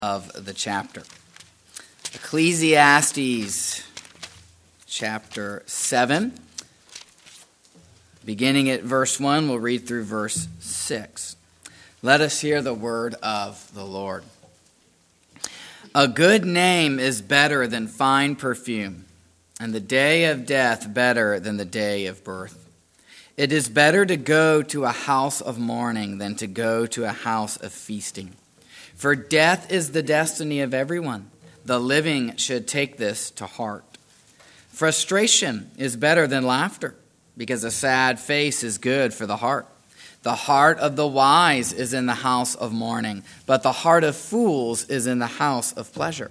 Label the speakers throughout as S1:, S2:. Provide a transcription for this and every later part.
S1: of the chapter. Ecclesiastes chapter 7. Beginning at verse 1, we'll read through verse 6. Let us hear the word of the Lord. A good name is better than fine perfume, and the day of death better than the day of birth. It is better to go to a house of mourning than to go to a house of feasting. For death is the destiny of everyone. The living should take this to heart. Frustration is better than laughter, because a sad face is good for the heart. The heart of the wise is in the house of mourning, but the heart of fools is in the house of pleasure.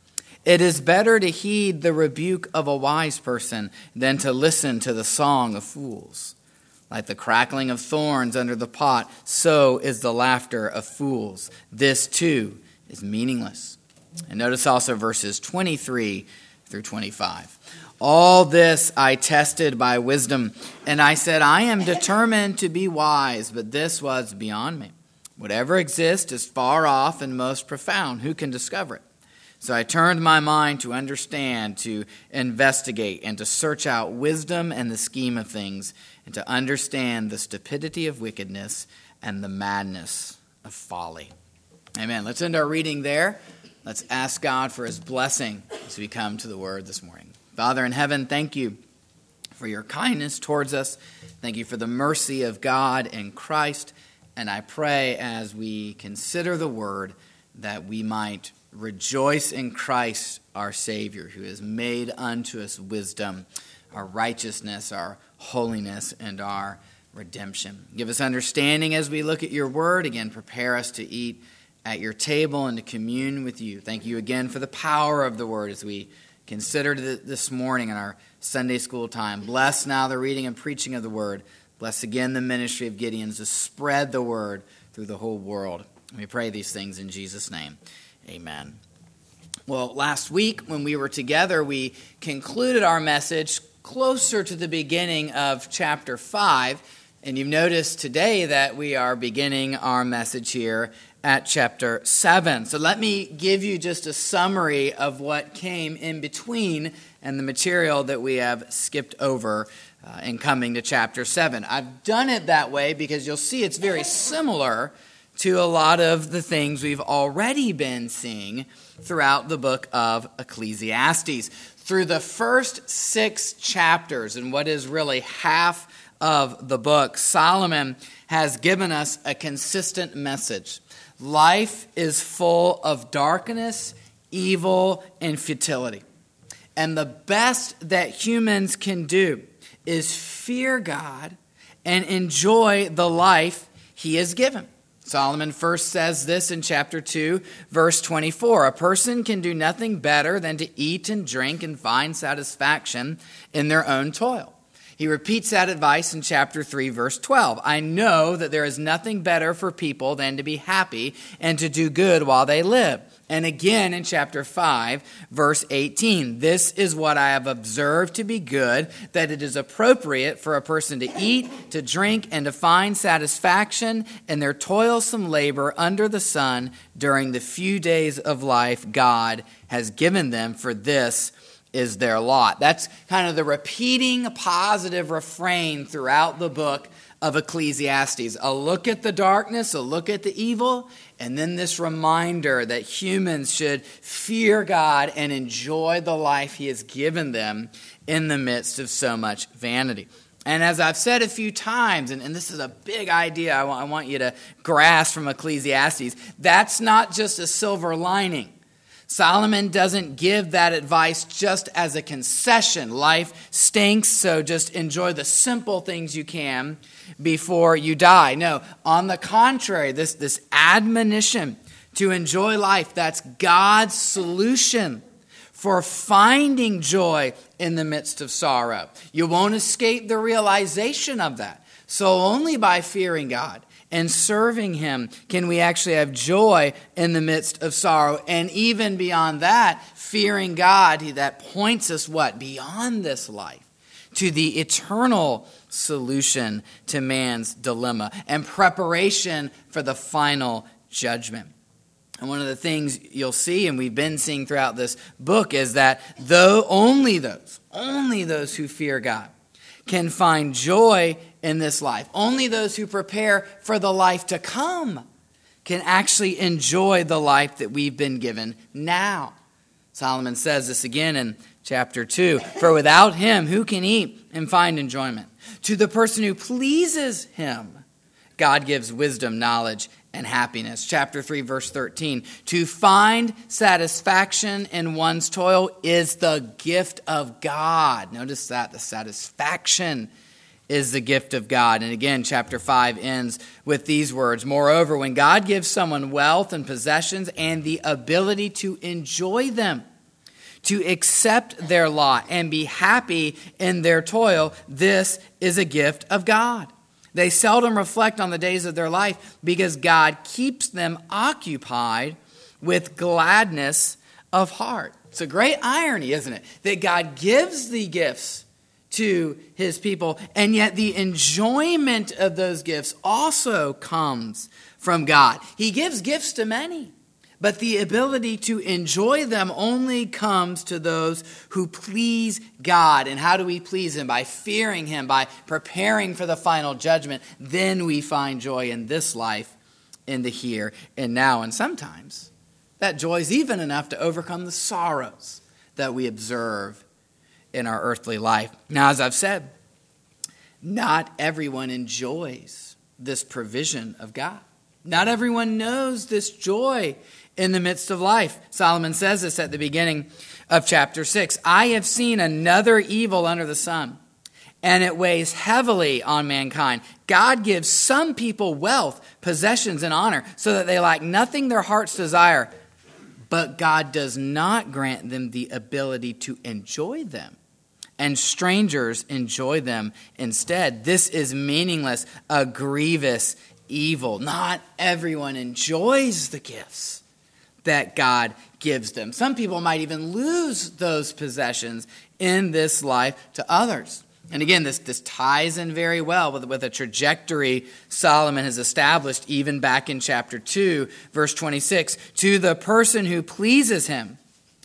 S1: It is better to heed the rebuke of a wise person than to listen to the song of fools. Like the crackling of thorns under the pot, so is the laughter of fools. This too is meaningless. And notice also verses 23 through 25. All this I tested by wisdom, and I said, I am determined to be wise, but this was beyond me. Whatever exists is far off and most profound. Who can discover it? So I turned my mind to understand, to investigate, and to search out wisdom and the scheme of things, and to understand the stupidity of wickedness and the madness of folly. Amen. Let's end our reading there. Let's ask God for his blessing as we come to the word this morning. Father in heaven, thank you for your kindness towards us. Thank you for the mercy of God in Christ. And I pray as we consider the word that we might rejoice in Christ, our Savior, who has made unto us wisdom, our righteousness, our holiness, and our redemption. Give us understanding as we look at your word. Again, prepare us to eat at your table and to commune with you. Thank you again for the power of the word as we consider this morning in our Sunday school time. Bless now the reading and preaching of the word. Bless again the ministry of Gideons to spread the word through the whole world. We pray these things in Jesus' name. Amen. Well, last week when we were together, we concluded our message closer to the beginning of chapter 5. And you've noticed today that we are beginning our message here at chapter 7. So let me give you just a summary of what came in between and the material that we have skipped over in coming to chapter 7. I've done it that way because you'll see it's very similar to a lot of the things we've already been seeing throughout the book of Ecclesiastes. Through the first 6 chapters, and what is really half of the book, Solomon has given us a consistent message. Life is full of darkness, evil, and futility. And the best that humans can do is fear God and enjoy the life he has given. Solomon first says this in chapter 2, verse 24. A person can do nothing better than to eat and drink and find satisfaction in their own toil. He repeats that advice in chapter 3, verse 12. I know that there is nothing better for people than to be happy and to do good while they live. And again in chapter 5, verse 18. This is what I have observed to be good, that it is appropriate for a person to eat, to drink, and to find satisfaction in their toilsome labor under the sun during the few days of life God has given them, for this is their lot. That's kind of the repeating positive refrain throughout the book of Ecclesiastes. A look at the darkness, a look at the evil, and then this reminder that humans should fear God and enjoy the life he has given them in the midst of so much vanity. And as I've said a few times, and this is a big idea I want you to grasp from Ecclesiastes, that's not just a silver lining. Solomon doesn't give that advice just as a concession. Life stinks, so just enjoy the simple things you can before you die. No, on the contrary, this admonition to enjoy life, that's God's solution for finding joy in the midst of sorrow. You won't escape the realization of that. So only by fearing God and serving him can we actually have joy in the midst of sorrow. And even beyond that, fearing God, that points us what? Beyond this life to the eternal solution to man's dilemma and preparation for the final judgment. And one of the things you'll see, and we've been seeing throughout this book, is that though only those who fear God can find joy in this life. Only those who prepare for the life to come can actually enjoy the life that we've been given now. Solomon says this again in chapter 2. For without him, who can eat and find enjoyment? To the person who pleases him, God gives wisdom, knowledge, and happiness. Chapter 3, verse 13. To find satisfaction in one's toil is the gift of God. Notice that, the satisfaction is the gift of God. And again, chapter 5 ends with these words. Moreover, when God gives someone wealth and possessions and the ability to enjoy them, to accept their lot and be happy in their toil, this is a gift of God. They seldom reflect on the days of their life because God keeps them occupied with gladness of heart. It's a great irony, isn't it? That God gives the gifts to his people, and yet the enjoyment of those gifts also comes from God. He gives gifts to many, but the ability to enjoy them only comes to those who please God. And how do we please him? By fearing him, by preparing for the final judgment. Then we find joy in this life, in the here and now. And sometimes that joy is even enough to overcome the sorrows that we observe in our earthly life. Now, as I've said, not everyone enjoys this provision of God. Not everyone knows this joy in the midst of life. Solomon says this at the beginning of chapter 6. I have seen another evil under the sun, and it weighs heavily on mankind. God gives some people wealth, possessions, and honor, so that they lack nothing their hearts desire. But God does not grant them the ability to enjoy them, and strangers enjoy them instead. This is meaningless, a grievous evil. Not everyone enjoys the gifts that God gives them. Some people might even lose those possessions in this life to others. And again, this ties in very well with a trajectory Solomon has established even back in chapter 2, verse 26. To the person who pleases him,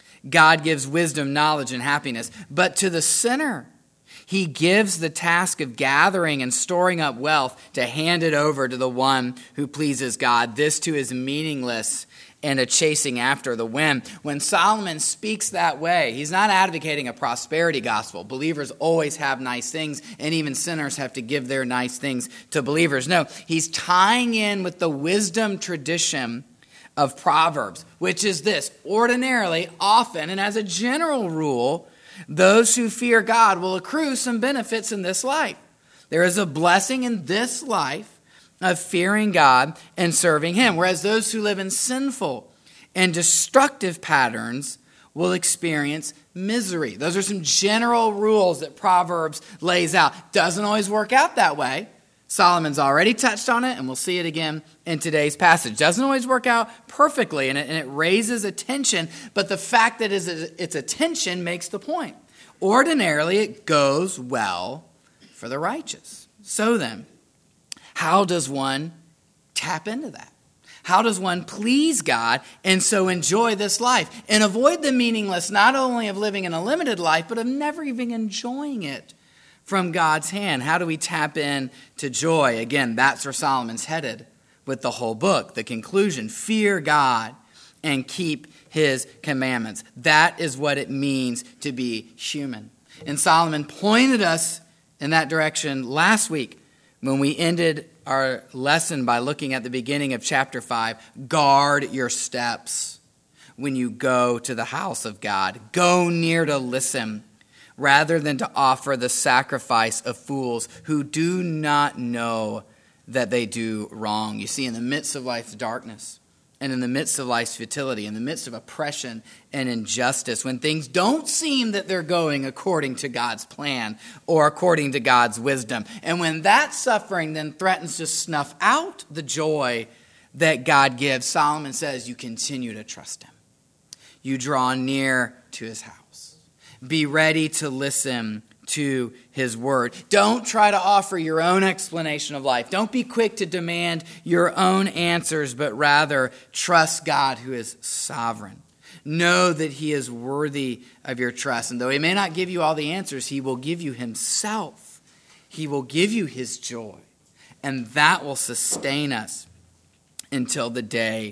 S1: God gives wisdom, knowledge, and happiness. But to the sinner, he gives the task of gathering and storing up wealth to hand it over to the one who pleases God. This too is meaningless and a chasing after the wind. When Solomon speaks that way, he's not advocating a prosperity gospel. Believers always have nice things, and even sinners have to give their nice things to believers. No, he's tying in with the wisdom tradition of Proverbs, which is this: ordinarily, often, and as a general rule, those who fear God will accrue some benefits in this life. There is a blessing in this life of fearing God and serving him, whereas those who live in sinful and destructive patterns will experience misery. Those are some general rules that Proverbs lays out. Doesn't always work out that way. Solomon's already touched on it, and we'll see it again in today's passage. Doesn't always work out perfectly, and it raises attention, but the fact that it's attention makes the point. Ordinarily, it goes well for the righteous. So then, how does one tap into that? How does one please God and so enjoy this life and avoid the meaningless not only of living in a limited life, but of never even enjoying it from God's hand? How do we tap in to joy? Again, that's where Solomon's headed with the whole book. The conclusion: fear God and keep his commandments. That is what it means to be human. And Solomon pointed us in that direction last week when we ended our lesson by looking at the beginning of chapter 5. Guard your steps when you go to the house of God. Go near to listen, rather than to offer the sacrifice of fools who do not know that they do wrong. You see, in the midst of life's darkness, and in the midst of life's futility, in the midst of oppression and injustice, when things don't seem that they're going according to God's plan or according to God's wisdom, and when that suffering then threatens to snuff out the joy that God gives, Solomon says you continue to trust him. You draw near to his house. Be ready to listen to his word. Don't try to offer your own explanation of life. Don't be quick to demand your own answers, but rather trust God who is sovereign. Know that he is worthy of your trust. And though he may not give you all the answers, he will give you himself. He will give you his joy. And that will sustain us until the day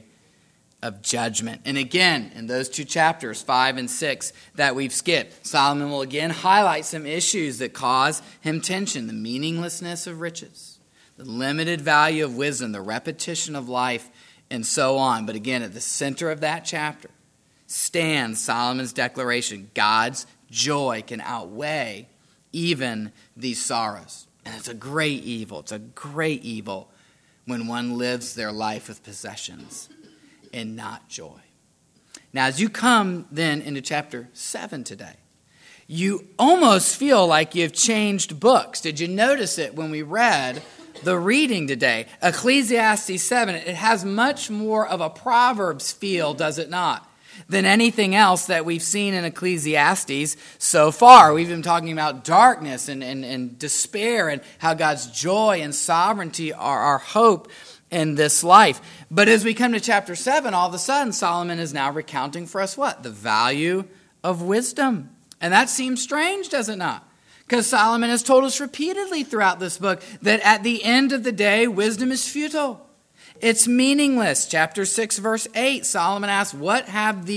S1: of judgment. And again, in those two chapters, 5 and 6, that we've skipped, Solomon will again highlight some issues that cause him tension: the meaninglessness of riches, the limited value of wisdom, the repetition of life, and so on. But again, at the center of that chapter stands Solomon's declaration: God's joy can outweigh even these sorrows. And it's a great evil. It's a great evil when one lives their life with possessions and not joy. Now, as you come then into chapter 7 today, you almost feel like you've changed books. Did you notice it when we read the reading today? Ecclesiastes 7, it has much more of a Proverbs feel, does it not, than anything else that we've seen in Ecclesiastes so far. We've been talking about darkness and despair and how God's joy and sovereignty are our hope in this life. But as we come to chapter 7, all of a sudden, Solomon is now recounting for us what? The value of wisdom. And that seems strange, does it not? Because Solomon has told us repeatedly throughout this book that at the end of the day, wisdom is futile. It's meaningless. Chapter 6, verse 8, Solomon asks, what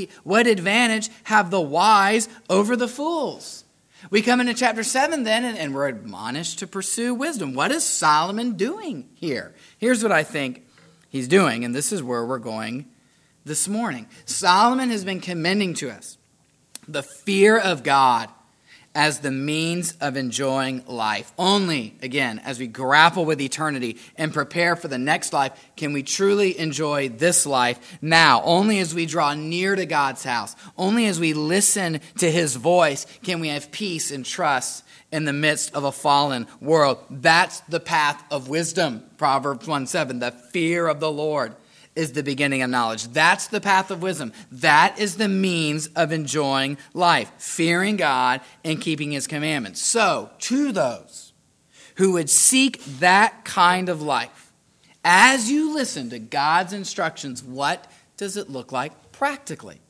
S1: advantage have the wise over the fools? We come into chapter 7 then, and we're admonished to pursue wisdom. What is Solomon doing here? Here's what I think he's doing, and this is where we're going this morning. Solomon has been commending to us the fear of God as the means of enjoying life. Only, again, as we grapple with eternity and prepare for the next life, can we truly enjoy this life now. Only as we draw near to God's house, only as we listen to his voice, can we have peace and trust in the midst of a fallen world. That's the path of wisdom. Proverbs 1:7, the fear of the Lord is the beginning of knowledge. That's the path of wisdom. That is the means of enjoying life, fearing God and keeping his commandments. So, to those who would seek that kind of life, as you listen to God's instructions, what does it look like practically?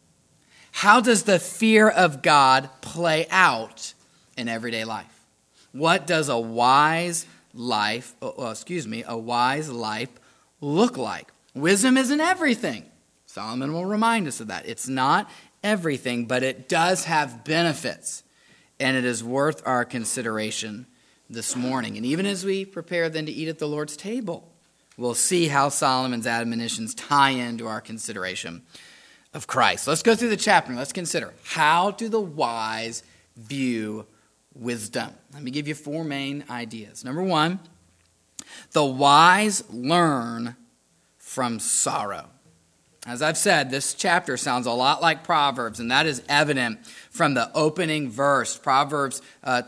S1: How does the fear of God play out in everyday life? What does a wise life look like? Wisdom isn't everything. Solomon will remind us of that. It's not everything, but it does have benefits, and it is worth our consideration this morning. And even as we prepare then to eat at the Lord's table, we'll see how Solomon's admonitions tie into our consideration of Christ. Let's go through the chapter and let's consider, how do the wise view wisdom? Let me give you 4 main ideas. Number 1, the wise learn from sorrow. As I've said, this chapter sounds a lot like Proverbs, and that is evident from the opening verse. Proverbs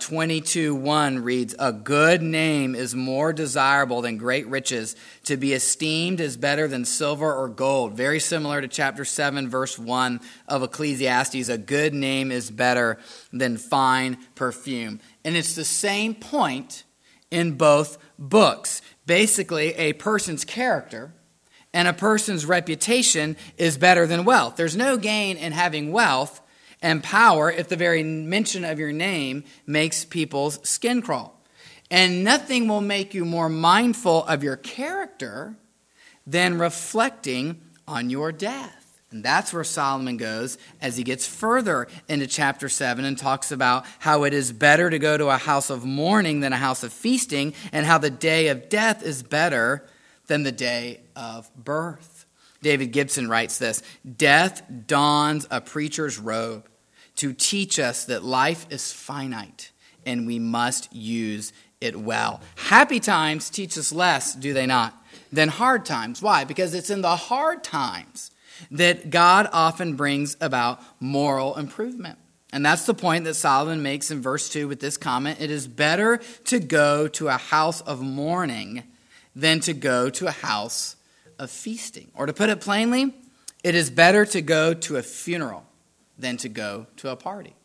S1: 22:1 reads, "A good name is more desirable than great riches. To be esteemed is better than silver or gold." Very similar to chapter 7, verse 1 of Ecclesiastes. A good name is better than fine perfume. And it's the same point in both books. Basically, a person's character and a person's reputation is better than wealth. There's no gain in having wealth and power if the very mention of your name makes people's skin crawl. And nothing will make you more mindful of your character than reflecting on your death. And that's where Solomon goes as he gets further into chapter 7 and talks about how it is better to go to a house of mourning than a house of feasting, and how the day of death is better than the day of birth. David Gibson writes this: "Death dons a preacher's robe to teach us that life is finite and we must use it well." Happy times teach us less, do they not, than hard times. Why? Because it's in the hard times that God often brings about moral improvement. And that's the point that Solomon makes in verse 2 with this comment: "It is better to go to a house of mourning than to go to a house of feasting." Or to put it plainly, it is better to go to a funeral than to go to a party.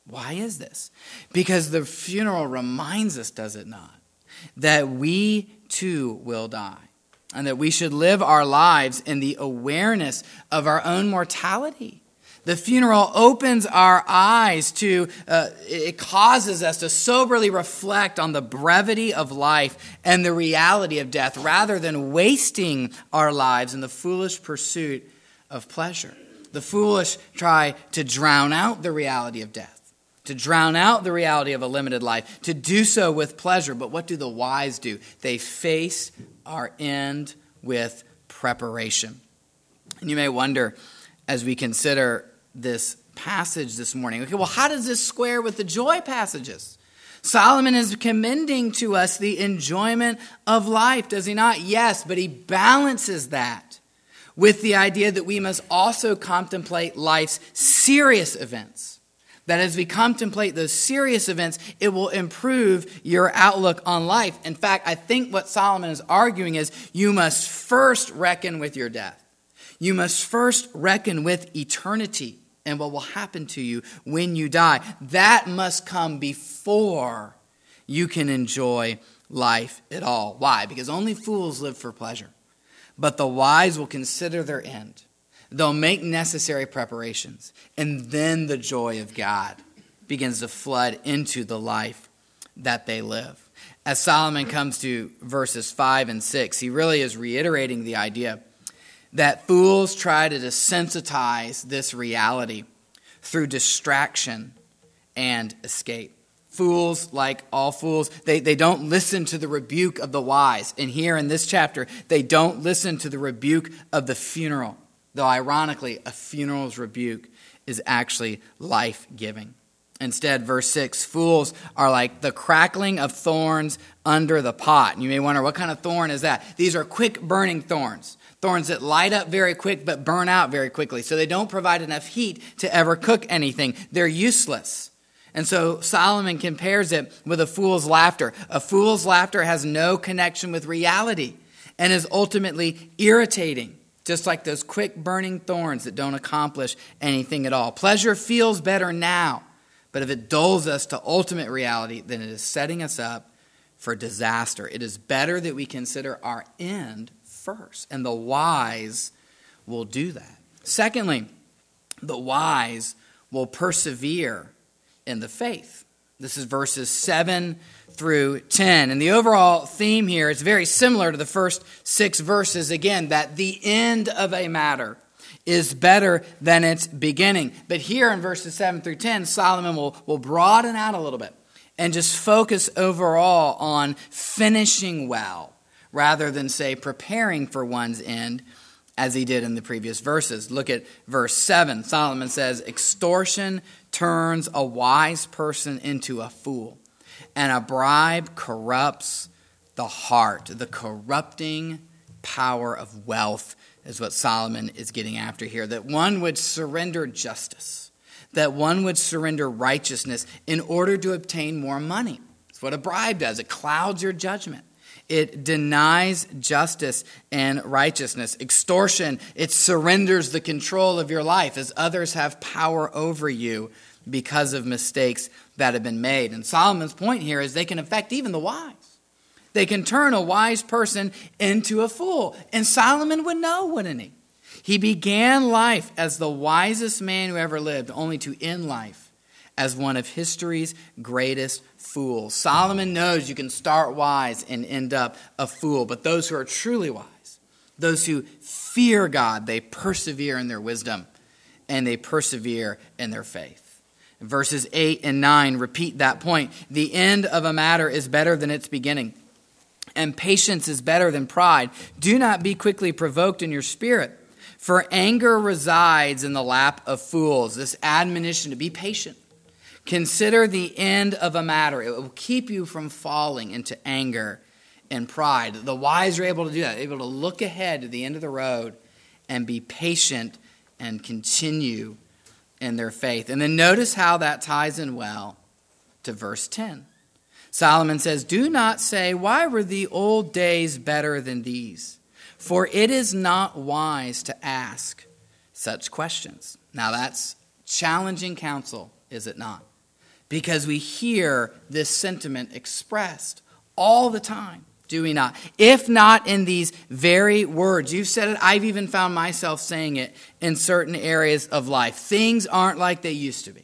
S1: Why is this? Because the funeral reminds us, does it not, that we too will die, and that we should live our lives in the awareness of our own mortality. The funeral opens our eyes to, it causes us to soberly reflect on the brevity of life and the reality of death, rather than wasting our lives in the foolish pursuit of pleasure. The foolish try to drown out the reality of death, to drown out the reality of a limited life, to do so with pleasure. But what do the wise do? They face our end with preparation. And you may wonder, as we consider this passage this morning, okay, well, how does this square with the joy passages? Solomon is commending to us the enjoyment of life, does he not? Yes, but he balances that with the idea that we must also contemplate life's serious events. That as we contemplate those serious events, it will improve your outlook on life. In fact, I think what Solomon is arguing is you must first reckon with your death. You must first reckon with eternity and what will happen to you when you die. That must come before you can enjoy life at all. Why? Because only fools live for pleasure. But the wise will consider their end. They'll make necessary preparations. And then the joy of God begins to flood into the life that they live. As Solomon comes to verses 5 and 6, he really is reiterating the idea that fools try to desensitize this reality through distraction and escape. Fools, like all fools, they don't listen to the rebuke of the wise. And here in this chapter, they don't listen to the rebuke of the funeral. Though ironically, a funeral's rebuke is actually life-giving. Instead, verse 6, fools are like the crackling of thorns under the pot. And you may wonder, what kind of thorn is that? These are quick-burning thorns. Thorns that light up very quick but burn out very quickly. So they don't provide enough heat to ever cook anything. They're useless. And so Solomon compares it with a fool's laughter. A fool's laughter has no connection with reality and is ultimately irritating, just like those quick burning thorns that don't accomplish anything at all. Pleasure feels better now, but if it dulls us to ultimate reality, then it is setting us up for disaster. It is better that we consider our end first, and the wise will do that. Secondly, the wise will persevere in the faith. This is verses 7 through 10. And the overall theme here is very similar to the first 6 verses. Again, that the end of a matter is better than its beginning. But here in verses 7 through 10, Solomon will broaden out a little bit and just focus overall on finishing well, rather than, say, preparing for one's end, as he did in the previous verses. Look at verse 7. Solomon says, extortion turns a wise person into a fool, and a bribe corrupts the heart. The corrupting power of wealth is what Solomon is getting after here. That one would surrender justice, that one would surrender righteousness in order to obtain more money. That's what a bribe does. It clouds your judgment. It denies justice and righteousness. Extortion, it surrenders the control of your life as others have power over you because of mistakes that have been made. And Solomon's point here is they can affect even the wise. They can turn a wise person into a fool. And Solomon would know, wouldn't he? He began life as the wisest man who ever lived, only to end life as one of history's greatest fools. Solomon knows you can start wise and end up a fool, but those who are truly wise, those who fear God, they persevere in their wisdom and they persevere in their faith. Verses 8 and 9 repeat that point. The end of a matter is better than its beginning, and patience is better than pride. Do not be quickly provoked in your spirit, for anger resides in the lap of fools. This admonition to be patient. Consider the end of a matter. It will keep you from falling into anger and pride. The wise are able to do that, able to look ahead to the end of the road and be patient and continue in their faith. And then notice how that ties in well to verse 10. Solomon says, do not say, why were the old days better than these? For it is not wise to ask such questions. Now that's challenging counsel, is it not? Because we hear this sentiment expressed all the time, do we not? If not in these very words. You've said it, I've even found myself saying it in certain areas of life. Things aren't like they used to be.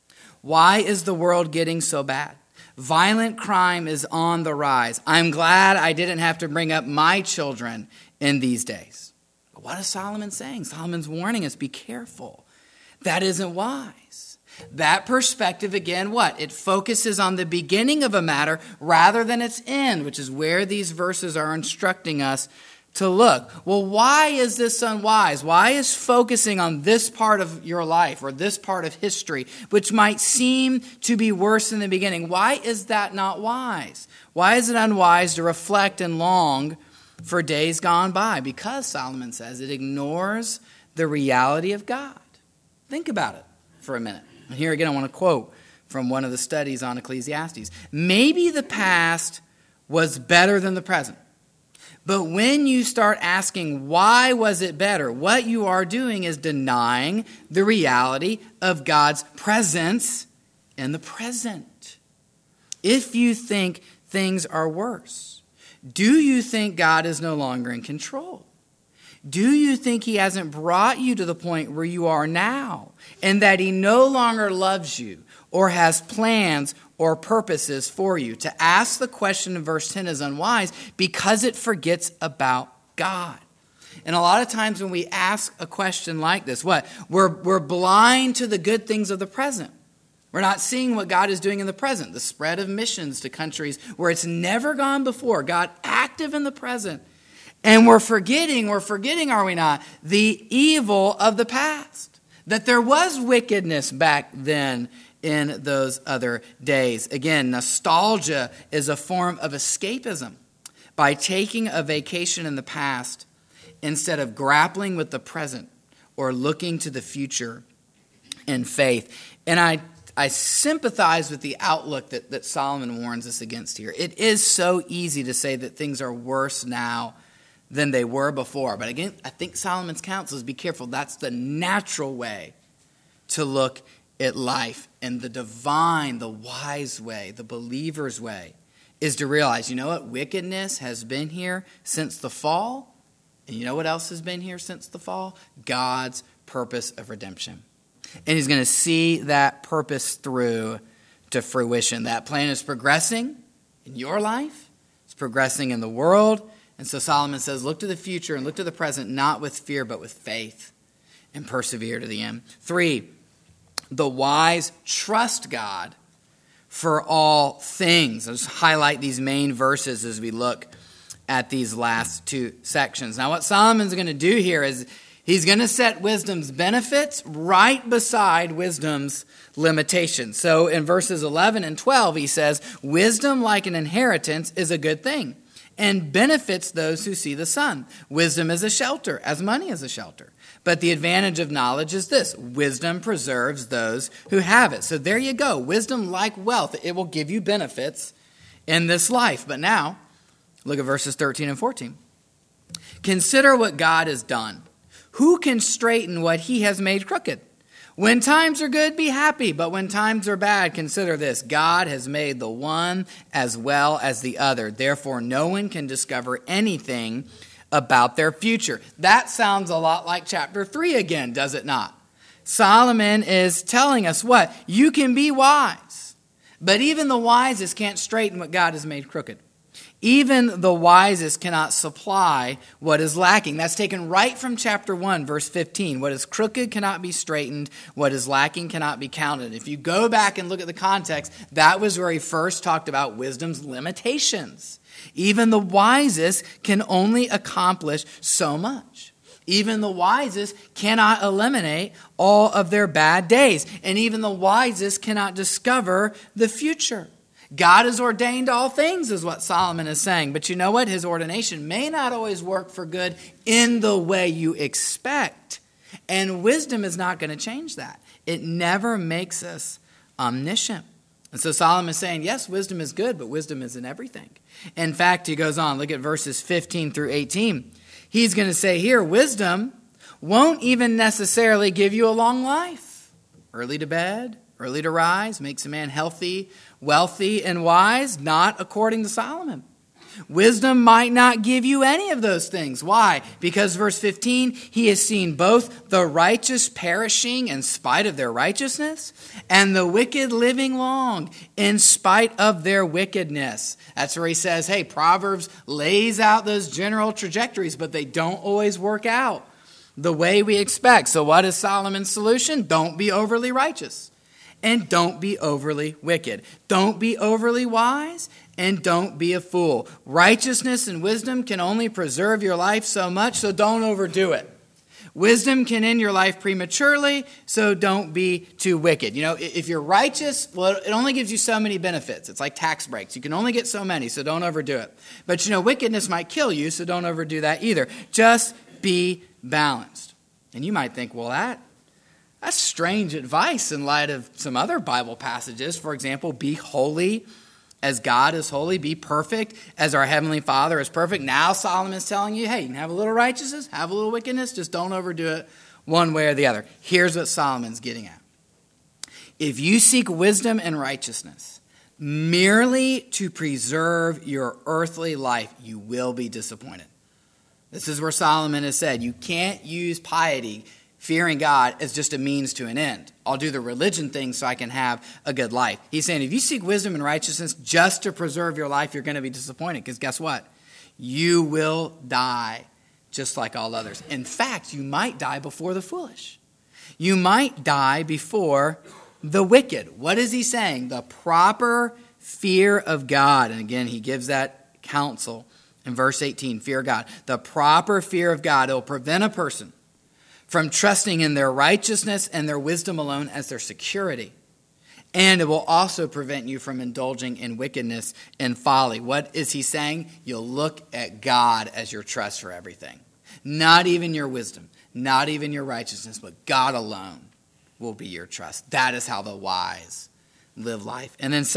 S1: Why is the world getting so bad? Violent crime is on the rise. I'm glad I didn't have to bring up my children in these days. But what is Solomon saying? Solomon's warning us, be careful. That isn't wise. That perspective, again, what? It focuses on the beginning of a matter rather than its end, which is where these verses are instructing us to look. Well, why is this unwise? Why is focusing on this part of your life or this part of history, which might seem to be worse in the beginning, why is that not wise? Why is it unwise to reflect and long for days gone by? Because, Solomon says, it ignores the reality of God. Think about it for a minute. And here again, I want to quote from one of the studies on Ecclesiastes. Maybe the past was better than the present. But when you start asking, why was it better? What you are doing is denying the reality of God's presence in the present. If you think things are worse, do you think God is no longer in control? Do you think he hasn't brought you to the point where you are now and that he no longer loves you or has plans or purposes for you? To ask the question in verse 10 is unwise because it forgets about God. And a lot of times when we ask a question like this, what? We're blind to the good things of the present. We're not seeing what God is doing in the present, the spread of missions to countries where it's never gone before, God active in the present. And we're forgetting, are we not, the evil of the past. That there was wickedness back then in those other days. Again, nostalgia is a form of escapism. By taking a vacation in the past instead of grappling with the present or looking to the future in faith. And I sympathize with the outlook that Solomon warns us against here. It is so easy to say that things are worse now than they were before. But again, I think Solomon's counsel is be careful. That's the natural way to look at life. And the divine, the wise way, the believer's way is to realize, you know what? Wickedness has been here since the fall. And you know what else has been here since the fall? God's purpose of redemption. And he's going to see that purpose through to fruition. That plan is progressing in your life. It's progressing in the world. And so Solomon says, look to the future and look to the present, not with fear, but with faith, and persevere to the end. 3, the wise trust God for all things. I'll just highlight these main verses as we look at these last 2 sections. Now, what Solomon's going to do here is he's going to set wisdom's benefits right beside wisdom's limitations. So in verses 11 and 12, he says, wisdom like an inheritance is a good thing and benefits those who see the sun. Wisdom is a shelter, as money is a shelter. But the advantage of knowledge is this: wisdom preserves those who have it. So there you go. Wisdom, like wealth, it will give you benefits in this life. But now, look at verses 13 and 14. Consider what God has done. Who can straighten what he has made crooked? When times are good, be happy. But when times are bad, consider this: God has made the one as well as the other. Therefore, no one can discover anything about their future. That sounds a lot like chapter 3 again, does it not? Solomon is telling us what? You can be wise, but even the wisest can't straighten what God has made crooked. Even the wisest cannot supply what is lacking. That's taken right from chapter 1, verse 15. What is crooked cannot be straightened. What is lacking cannot be counted. If you go back and look at the context, that was where he first talked about wisdom's limitations. Even the wisest can only accomplish so much. Even the wisest cannot eliminate all of their bad days. And even the wisest cannot discover the future. God has ordained all things, is what Solomon is saying. But you know what? His ordination may not always work for good in the way you expect. And wisdom is not going to change that. It never makes us omniscient. And so Solomon is saying, yes, wisdom is good, but wisdom isn't everything. In fact, he goes on, look at verses 15 through 18. He's going to say here, wisdom won't even necessarily give you a long life. Early to bed, early to rise, makes a man healthy, wealthy, and wise, not according to Solomon. Wisdom might not give you any of those things. Why? Because verse 15, he has seen both the righteous perishing in spite of their righteousness and the wicked living long in spite of their wickedness. That's where he says, hey, Proverbs lays out those general trajectories, but they don't always work out the way we expect. So what is Solomon's solution? Don't be overly righteous and don't be overly wicked. Don't be overly wise and don't be a fool. Righteousness and wisdom can only preserve your life so much, so don't overdo it. Wisdom can end your life prematurely, so don't be too wicked. You know, if you're righteous, well, it only gives you so many benefits. It's like tax breaks. You can only get so many, so don't overdo it. But, you know, wickedness might kill you, so don't overdo that either. Just be balanced. And you might think, well, that's strange advice in light of some other Bible passages. For example, be holy as God is holy, be perfect as our Heavenly Father is perfect. Now Solomon's telling you, hey, you can have a little righteousness, have a little wickedness, just don't overdo it one way or the other. Here's what Solomon's getting at. If you seek wisdom and righteousness merely to preserve your earthly life, you will be disappointed. This is where Solomon has said, you can't use piety, fearing God, as just a means to an end. I'll do the religion thing so I can have a good life. He's saying if you seek wisdom and righteousness just to preserve your life, you're going to be disappointed. Because guess what? You will die just like all others. In fact, you might die before the foolish. You might die before the wicked. What is he saying? The proper fear of God. And again, he gives that counsel in verse 18. Fear God. The proper fear of God. It will prevent a person from trusting in their righteousness and their wisdom alone as their security. And it will also prevent you from indulging in wickedness and folly. What is he saying? You'll look at God as your trust for everything. Not even your wisdom, not even your righteousness, but God alone will be your trust. That is how the wise live life. And then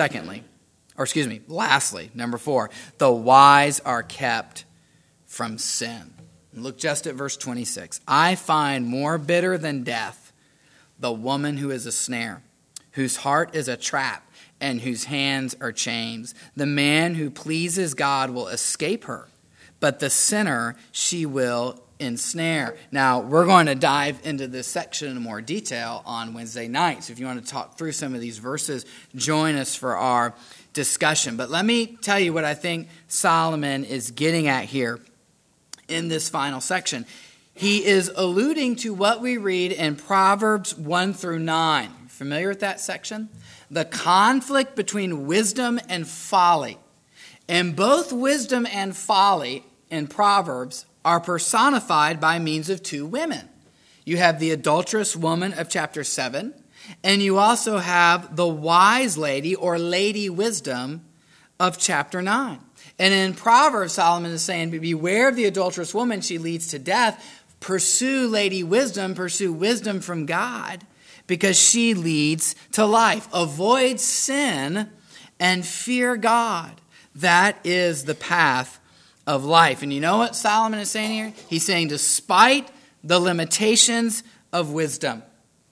S1: lastly, number 4, the wise are kept from sin. Look just at verse 26. I find more bitter than death the woman who is a snare, whose heart is a trap, and whose hands are chains. The man who pleases God will escape her, but the sinner she will ensnare. Now, we're going to dive into this section in more detail on Wednesday night. So if you want to talk through some of these verses, join us for our discussion. But let me tell you what I think Solomon is getting at here in this final section. He is alluding to what we read in Proverbs 1 through 9. Familiar with that section? The conflict between wisdom and folly. And both wisdom and folly in Proverbs are personified by means of 2 women. You have the adulterous woman of chapter 7, and you also have the wise lady or lady wisdom of chapter 9. And in Proverbs, Solomon is saying, beware of the adulterous woman, she leads to death. Pursue lady wisdom, pursue wisdom from God, because she leads to life. Avoid sin and fear God. That is the path of life. And you know what Solomon is saying here? He's saying, despite the limitations of wisdom,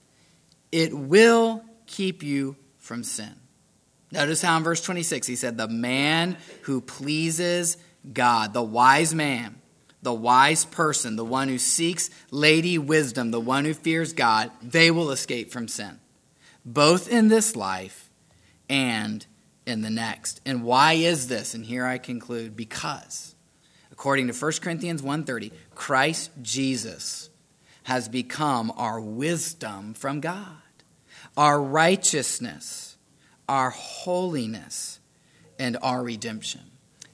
S1: it will keep you from sin. Notice how in verse 26 he said, the man who pleases God, the wise man, the wise person, the one who seeks lady wisdom, the one who fears God, they will escape from sin, both in this life and in the next. And why is this? And here I conclude, because according to 1 Corinthians 1:30, Christ Jesus has become our wisdom from God, our righteousness, our holiness, and our redemption.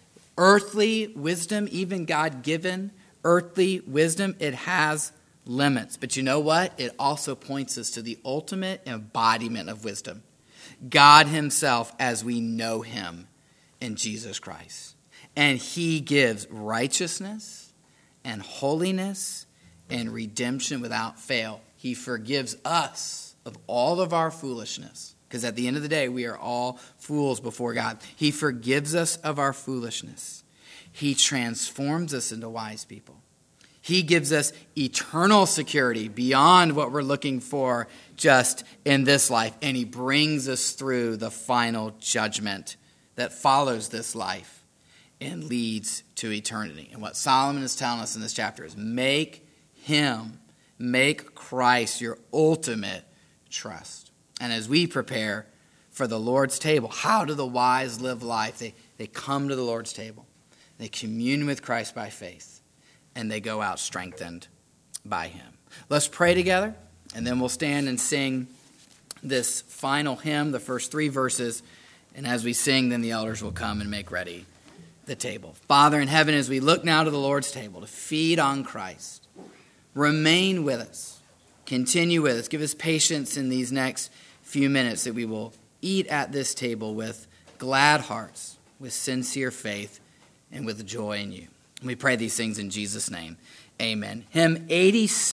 S1: Earthly wisdom, even God-given earthly wisdom, it has limits. But you know what? It also points us to the ultimate embodiment of wisdom. God himself as we know him in Jesus Christ. And he gives righteousness and holiness and redemption without fail. He forgives us of all of our foolishness. Because at the end of the day, we are all fools before God. He forgives us of our foolishness. He transforms us into wise people. He gives us eternal security beyond what we're looking for just in this life. And he brings us through the final judgment that follows this life and leads to eternity. And what Solomon is telling us in this chapter is make Christ your ultimate trust. And as we prepare for the Lord's table, how do the wise live life? They come to the Lord's table. They commune with Christ by faith. And they go out strengthened by him. Let's pray together, and then we'll stand and sing this final hymn, the first 3 verses. And as we sing, then the elders will come and make ready the table. Father in heaven, as we look now to the Lord's table to feed on Christ, remain with us. Continue with us. Give us patience in these next few minutes that we will eat at this table with glad hearts, with sincere faith, and with joy in you. We pray these things in Jesus' name. Amen. Hymn 86.